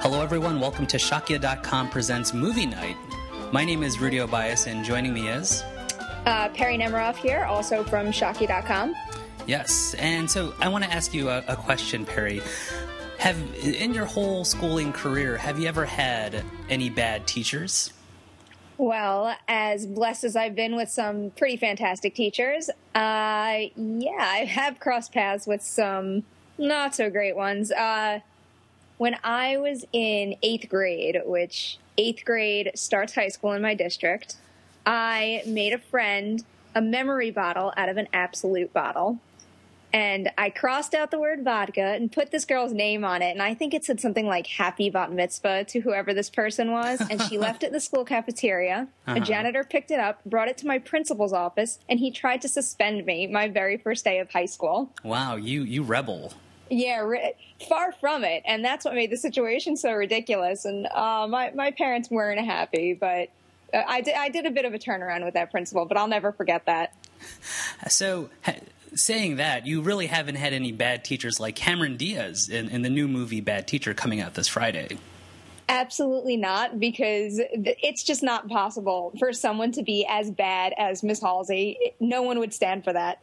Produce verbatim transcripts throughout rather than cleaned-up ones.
Hello everyone, welcome to Shakya dot com presents Movie Night. My name is Rudy Obias, and joining me is... Uh, Perry Nemiroff here, also from Shakya dot com. Yes, and so I want to ask you a, a question, Perry. Have, in your whole schooling career, have you ever had any bad teachers? Well, as blessed as I've been with some pretty fantastic teachers, uh, yeah, I have crossed paths with some not so great ones. Uh, when I was in eighth grade, which eighth grade starts high school in my district, I made a friend a memory bottle out of an Absolute bottle. And I crossed out the word vodka and put this girl's name on it. And I think it said something like Happy Bat Mitzvah to whoever this person was. And she left it in the school cafeteria. Uh-huh. A janitor picked it up, brought it to my principal's office, and he tried to suspend me my very first day of high school. Wow, you, you rebel. Yeah, re- far from it. And that's what made the situation so ridiculous. And uh, my, my parents weren't happy, but uh, I, did, I did a bit of a turnaround with that principal, but I'll never forget that. So... Ha- Saying that, you really haven't had any bad teachers like Cameron Diaz in, in the new movie Bad Teacher coming out this Friday. Absolutely not, because it's just not possible for someone to be as bad as Miss Halsey. No one would stand for that.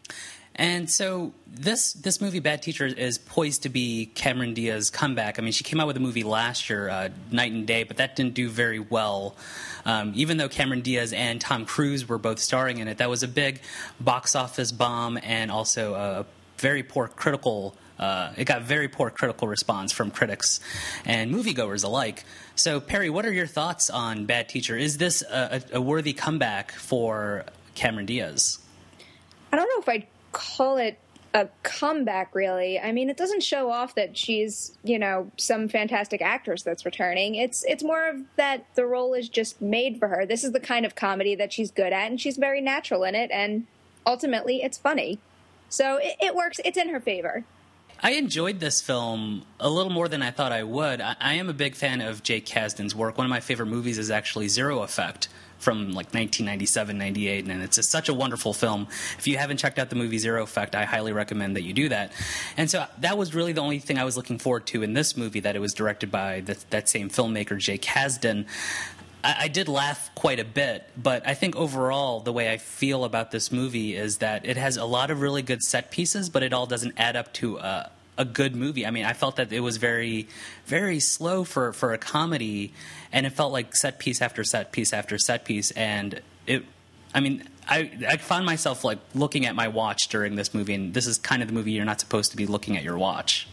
And so this this movie, Bad Teacher, is poised to be Cameron Diaz's comeback. I mean, she came out with a movie last year, uh, Night and Day, but that didn't do very well. Um, even though Cameron Diaz and Tom Cruise were both starring in it, that was a big box office bomb and also a very poor critical uh, it got very poor critical response from critics and moviegoers alike. So, Perry, what are your thoughts on Bad Teacher? Is this a, a, a worthy comeback for Cameron Diaz? I don't know if I'd call it a comeback, really. I mean, it doesn't show off that she's, you know, some fantastic actress that's returning. It's it's more of that the role is just made for her. This is the kind of comedy that she's good at, and she's very natural in it, and ultimately it's funny. So it, it works. It's in her favor. I enjoyed this film a little more than I thought I would. I, I am a big fan of Jake Kasdan's work. One of my favorite movies is actually Zero Effect from like nineteen ninety-seven, ninety-eight, and it's just such a wonderful film. If you haven't checked out the movie Zero Effect, I highly recommend that you do that. And so that was really the only thing I was looking forward to in this movie, that it was directed by the, that same filmmaker, Jake Kasdan. I, I did laugh quite a bit, but I think overall the way I feel about this movie is that it has a lot of really good set pieces, but it all doesn't add up to a a good movie. I mean, I felt that it was very, very slow for, for a comedy, and it felt like set piece after set piece after set piece. And it, I mean, I, I found myself like looking at my watch during this movie, and this is kind of the movie you're not supposed to be looking at your watch.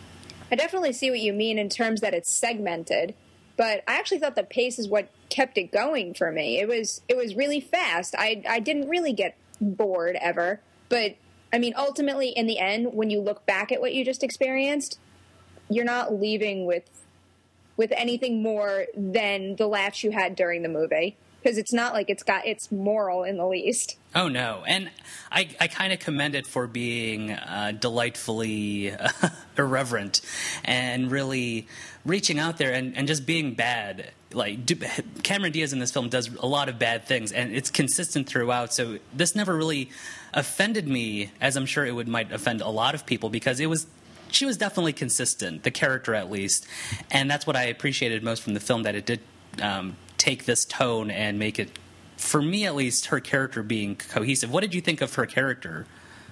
I definitely see what you mean in terms that it's segmented, but I actually thought the pace is what kept it going for me. It was, it was really fast. I, I didn't really get bored ever, but I mean, ultimately, in the end, when you look back at what you just experienced, you're not leaving with with anything more than the laughs you had during the movie, because it's not like it's got its moral in the least. Oh, no. And I, I kind of commend it for being uh, delightfully uh, irreverent and really reaching out there and, and just being bad. Like, do, Cameron Diaz in this film does a lot of bad things, and it's consistent throughout. So this never really offended me, as I'm sure it would might offend a lot of people, because it was she was definitely consistent, the character at least. And that's what I appreciated most from the film, that it did um, take this tone and make it, for me at least, her character being cohesive. What did you think of her character?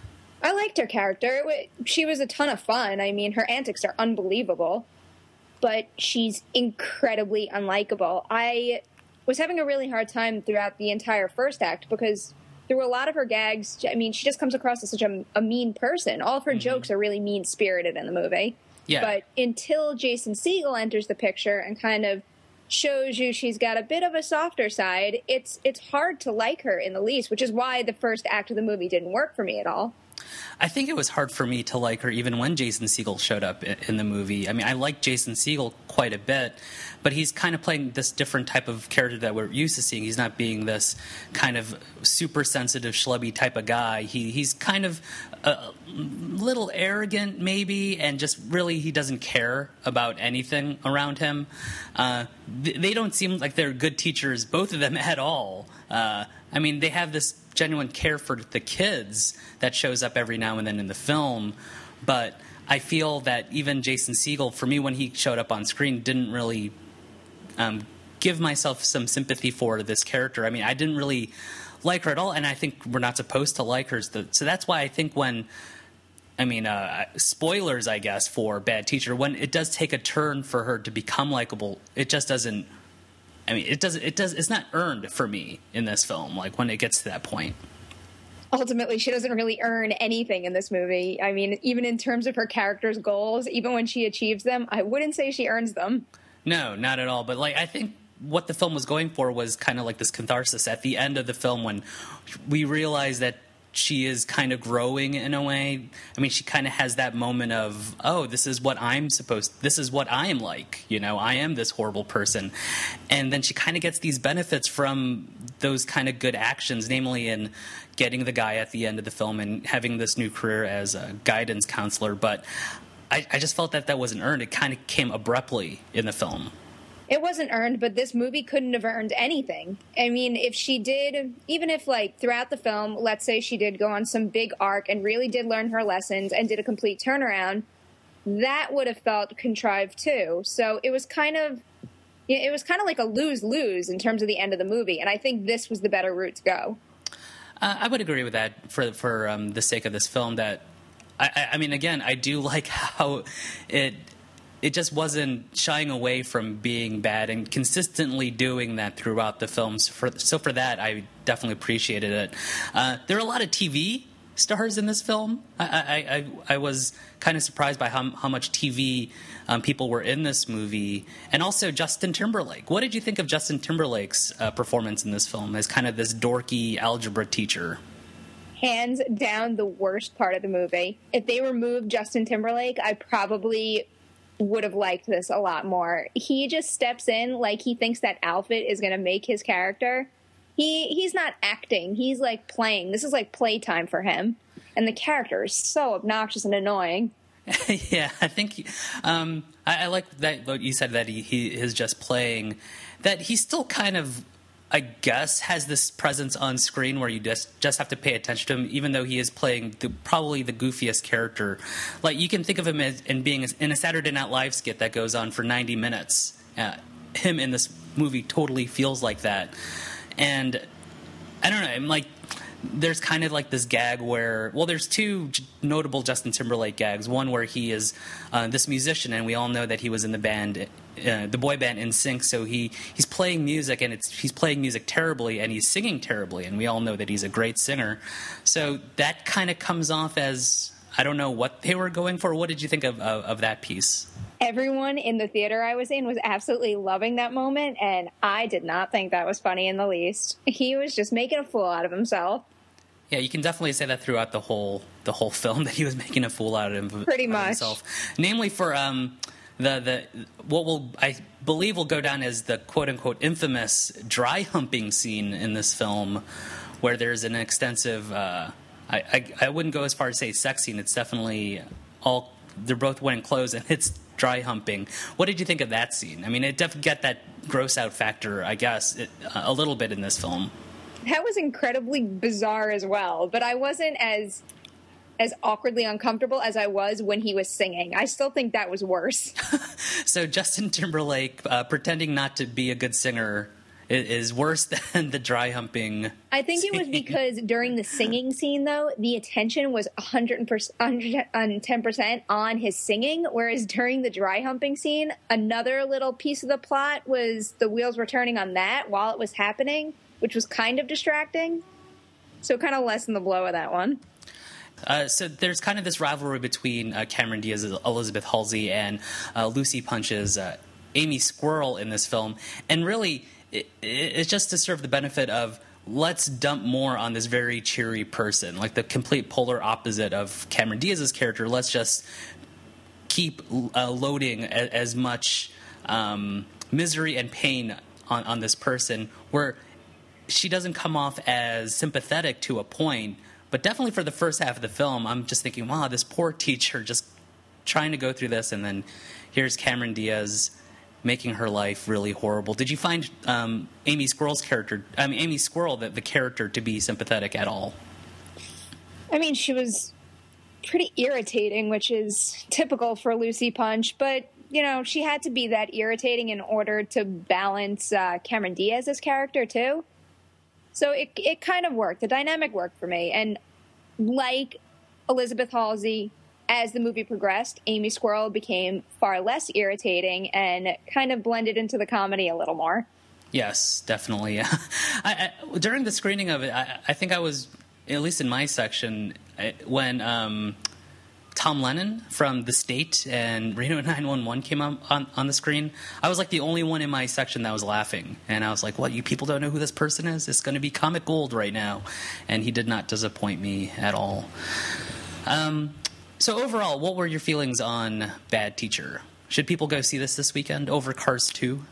I liked her character. She was a ton of fun. I mean, her antics are unbelievable, but she's incredibly unlikable. I was having a really hard time throughout the entire first act, because through a lot of her gags, I mean, she just comes across as such a, a mean person. All of her mm-hmm. jokes are really mean-spirited in the movie. Yeah. But until Jason Segel enters the picture and kind of shows you she's got a bit of a softer side, it's it's hard to like her in the least, which is why the first act of the movie didn't work for me at all. I think it was hard for me to like her even when Jason Segel showed up in the movie. I mean, I like Jason Segel quite a bit, but he's kind of playing this different type of character that we're used to seeing. He's not being this kind of super sensitive, schlubby type of guy. He He's kind of a little arrogant maybe, and just really he doesn't care about anything around him. Uh, they don't seem like they're good teachers, both of them, at all. Uh, I mean, they have this genuine care for the kids that shows up every now and then in the film, but I feel that even Jason Segel, for me, when he showed up on screen, didn't really um, give myself some sympathy for this character. I mean, I didn't really like her at all, and I think we're not supposed to like her. So that's why I think when, I mean, uh, spoilers, I guess, for Bad Teacher, when it does take a turn for her to become likable, it just doesn't, I mean, it doesn't, it does, it's not earned for me in this film, like when it gets to that point. Ultimately, she doesn't really earn anything in this movie. I mean, even in terms of her character's goals, even when she achieves them, I wouldn't say she earns them. No, not at all. But, like, I think what the film was going for was kind of like this catharsis at the end of the film when we realize that she is kind of growing in a way. I mean, she kind of has that moment of, oh, this is what I'm supposed, this is what I am like, you know, I am this horrible person. And then she kind of gets these benefits from those kind of good actions, namely in getting the guy at the end of the film and having this new career as a guidance counselor. But I, I just felt that that wasn't earned. It kind of came abruptly in the film. It wasn't earned, but this movie couldn't have earned anything. I mean, if she did, even if, like, throughout the film, let's say she did go on some big arc and really did learn her lessons and did a complete turnaround, that would have felt contrived, too. So it was kind of, it was kind of like a lose-lose in terms of the end of the movie, and I think this was the better route to go. Uh, I would agree with that for, for um, the sake of this film, that, I, I mean, again, I do like how it... It just wasn't shying away from being bad and consistently doing that throughout the films. For, so for that, I definitely appreciated it. Uh, there are a lot of T V stars in this film. I, I, I, I was kind of surprised by how, how much T V um, people were in this movie. And also Justin Timberlake. What did you think of Justin Timberlake's uh, performance in this film as kind of this dorky algebra teacher? Hands down the worst part of the movie. If they removed Justin Timberlake, I probably would have liked this a lot more. He just steps in like he thinks that outfit is going to make his character. He he's not acting. He's like playing. This is like playtime for him. And the character is so obnoxious and annoying. Yeah, I think um, I, I like that what you said, that he, he is just playing. That he still kind of, I guess, has this presence on screen where you just, just have to pay attention to him, even though he is playing the, probably the goofiest character. Like, you can think of him as in being in a Saturday Night Live skit that goes on for ninety minutes. Uh, him in this movie totally feels like that. And I don't know, I'm like, there's kind of like this gag where, well, there's two notable Justin Timberlake gags. One where he is uh, this musician, and we all know that he was in the band, uh, the boy band N Sync. So he he's playing music, and it's he's playing music terribly, and he's singing terribly, and we all know that he's a great singer. So that kind of comes off as, I don't know what they were going for. What did you think of of, of that piece? Everyone in the theater I was in was absolutely loving that moment, and I did not think that was funny in the least. He was just making a fool out of himself. Yeah, you can definitely say that throughout the whole the whole film, that he was making a fool out of, him, Pretty of much. himself. Namely for um, the the what will I believe will go down as the quote unquote infamous dry humping scene in this film, where there's an extensive. Uh, I, I I wouldn't go as far as say sex scene. It's definitely all they're both wearing clothes, and it's dry humping. What did you think of that scene? I mean, it definitely get that gross out factor, I guess, it, uh, a little bit in this film. That was incredibly bizarre as well, but I wasn't as as awkwardly uncomfortable as I was when he was singing. I still think that was worse. So Justin Timberlake uh, pretending not to be a good singer is, is worse than the dry humping. I think scene. It was because during the singing scene, though, the attention was one hundred ten percent on his singing, whereas during the dry humping scene, another little piece of the plot was the wheels were turning on that while it was happening, which was kind of distracting. So kind of lessened the blow of that one. Uh, so there's kind of this rivalry between uh, Cameron Diaz's Elizabeth Halsey and uh, Lucy Punch's uh, Amy Squirrel in this film. And really, it, it's just to serve the benefit of, let's dump more on this very cheery person, like the complete polar opposite of Cameron Diaz's character. Let's just keep uh, loading a, as much um, misery and pain on, on this person, where she doesn't come off as sympathetic to a point, but definitely for the first half of the film, I'm just thinking, wow, this poor teacher just trying to go through this, and then here's Cameron Diaz making her life really horrible. Did you find um, Amy Squirrel's character, I mean, Amy Squirrel, the, the character, to be sympathetic at all? I mean, she was pretty irritating, which is typical for Lucy Punch, but you know, she had to be that irritating in order to balance uh, Cameron Diaz's character, too. So it it kind of worked. The dynamic worked for me. And like Elizabeth Halsey, as the movie progressed, Amy Squirrel became far less irritating and kind of blended into the comedy a little more. Yes, definitely. I, I, during the screening of it, I, I think I was, at least in my section, when... Um, Tom Lennon from The State and Reno nine one one came on, on on the screen, I was like the only one in my section that was laughing. And I was like, what, you people don't know who this person is? It's going to be comic gold right now. And he did not disappoint me at all. Um, so overall, what were your feelings on Bad Teacher? Should people go see this this weekend over Cars two?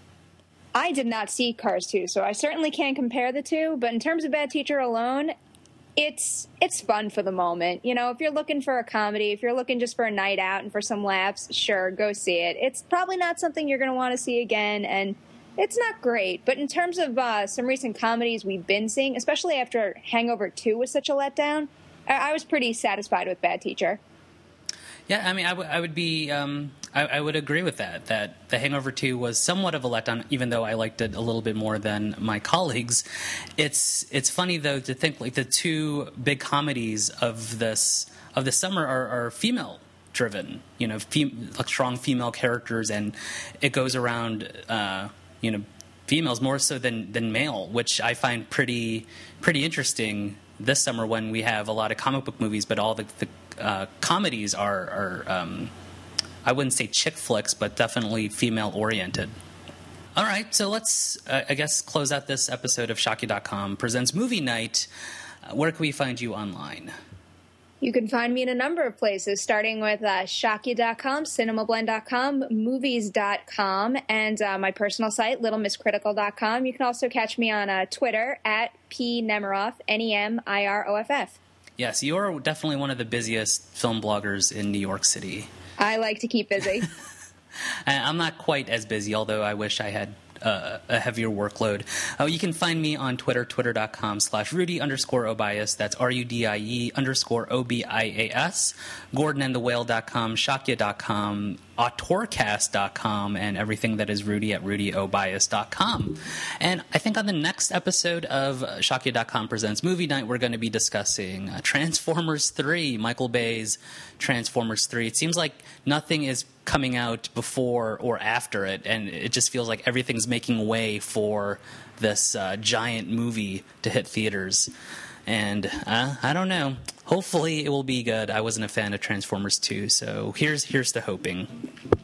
I did not see Cars two, so I certainly can't compare the two. But in terms of Bad Teacher alone, It's it's fun for the moment. You know, if you're looking for a comedy, if you're looking just for a night out and for some laughs, sure, go see it. It's probably not something you're going to want to see again, and it's not great. But in terms of uh, some recent comedies we've been seeing, especially after Hangover two was such a letdown, I, I was pretty satisfied with Bad Teacher. Yeah, I mean, I, w- I would be, um, I, I would agree with that, that The Hangover two was somewhat of a letdown, even though I liked it a little bit more than my colleagues. It's it's funny, though, to think like the two big comedies of this of the summer are, are female-driven, you know, fem- like strong female characters, and it goes around, uh, you know, females more so than, than male, which I find pretty pretty interesting this summer when we have a lot of comic book movies, but all the, the uh, comedies are, are um, I wouldn't say chick flicks, but definitely female-oriented. All right, so let's, uh, I guess, close out this episode of Shakya dot com presents Movie Night. Uh, where can we find you online? You can find me in a number of places, starting with uh, Shakya dot com, Cinemablend dot com, Movies dot com, and uh, my personal site, Little Miss Critical dot com. You can also catch me on uh, Twitter at P Nemiroff, N E M I R O F F. Yes, you are definitely one of the busiest film bloggers in New York City. I like to keep busy. I'm not quite as busy, although I wish I had uh, a heavier workload. Uh, you can find me on Twitter, twitter.com slash Rudy underscore Obias. That's R-U-D-I-E underscore O-B-I-A-S. Gordon and the Whale dot com, Shakya dot com, Autorcast dot com, and everything that is Rudy at Rudy Obias dot com. And I think on the next episode of Shakya dot com Presents Movie Night, we're going to be discussing uh, Transformers three, Michael Bay's Transformers three. It seems like nothing is coming out before or after it, and it just feels like everything's making way for this uh, giant movie to hit theaters. And uh, I don't know. Hopefully it will be good. I wasn't a fan of Transformers two, so here's here's to hoping.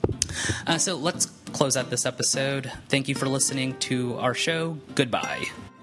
Uh, so let's close out this episode. Thank you for listening to our show. Goodbye.